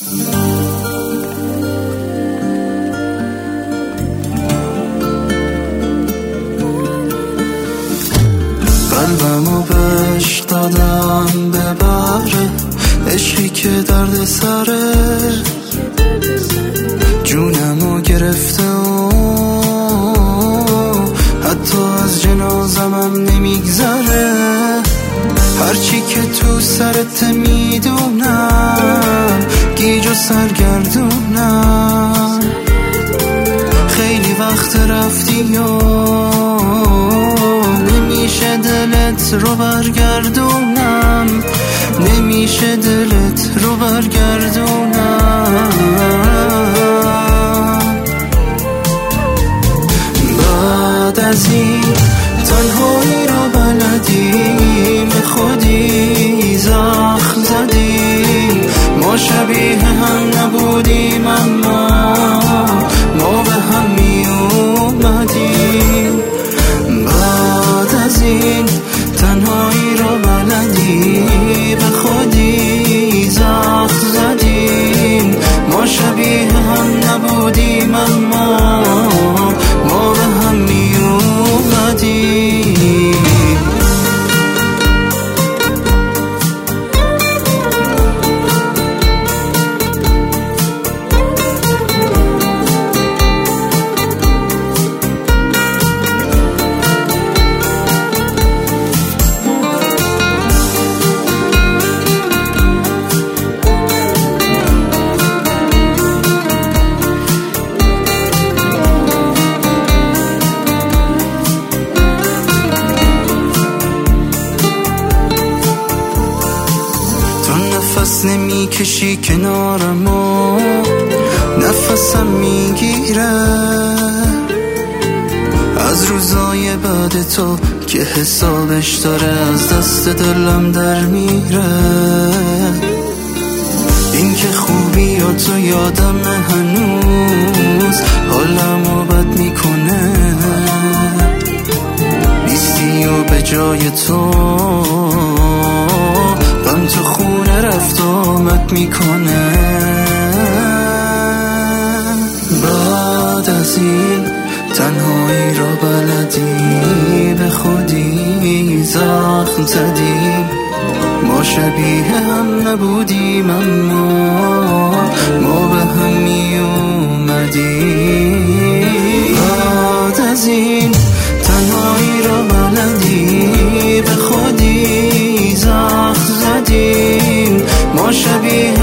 قلبمو بهش دادم ببره، عشقی که درد سره جونمو گرفته و حتی از جنازمم نمیگذره. هرچی که تو سرت میدونم گیج و سرگردونم. خیلی وقت رفتی و نمیشه دلت رو برگردونم، نمیشه دلت رو برگردونم. بعد از این تنهایی رو بلدیم، خودی زخم زدیم. ما شبیه هم نبودیم اما ما به هم می اومدیم. بعد از این تنهایی رو بلدی، به خودی زخم زدیم. ما شبیه هم نبودیم اما ما به هم می اومدیم. نفس نمیکشی کنارمو، نفسم میگیره از روزای بعد تو که حسابش داره از دست دلم در میره. این که خوبی یا تو یادم هنوز حالمو بد میکنه. نیستی و به جای تو غم تو خونه رفت آمد میکنه. بعد از این تنهایی را بلدی، به خودی زخم زدیم. ما شبیه هم نبودیم اما ما به هم می اومدیم. بعد از این تنهایی را بلدی، به خودی زخم زدیم. ما شبیه